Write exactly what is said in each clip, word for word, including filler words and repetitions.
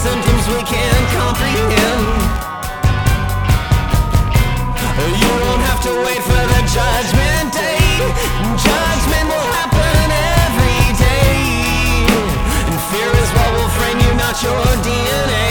symptoms we can't comprehend. You won't have to wait for the judgment day. Judgment will happen every day. And fear is what will frame you, not your D N A.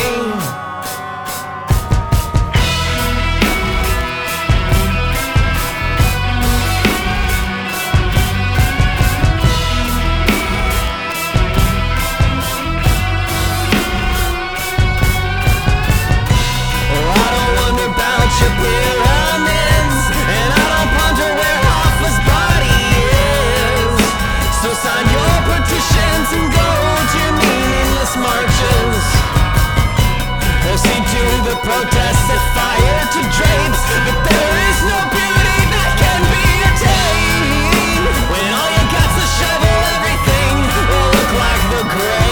Protests set fire to drapes, but there is no beauty that can be attained when all you got's a shovel. Everything will look like the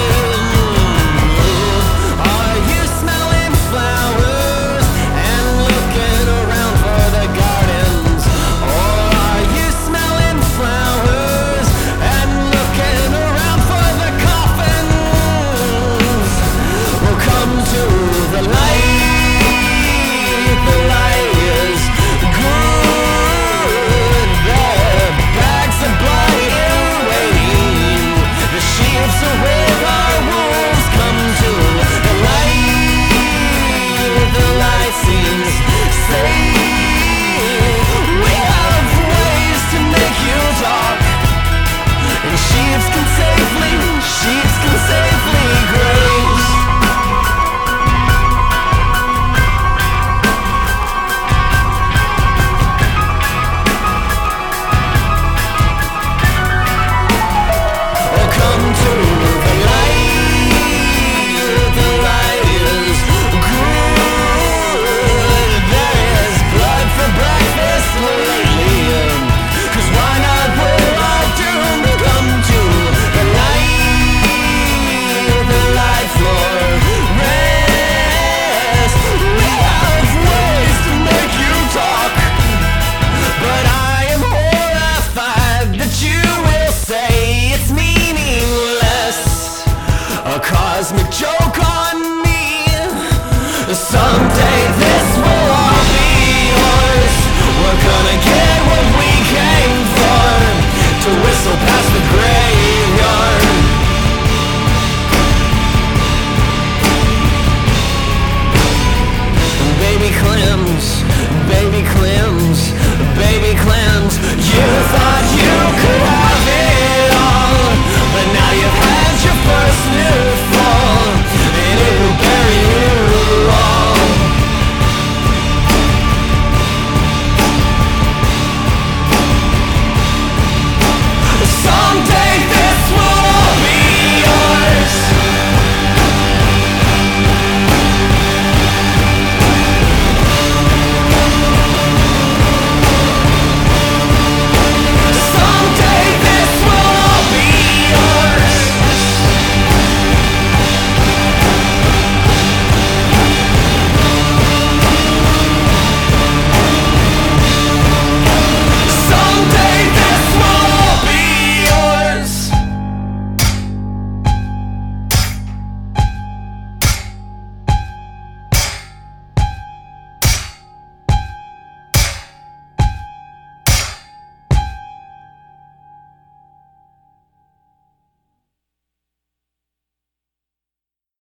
grave. Are you smelling flowers and looking around for the gardens, or are you smelling flowers and looking around for the coffins? We'll come to the light. A cosmic joke on me someday.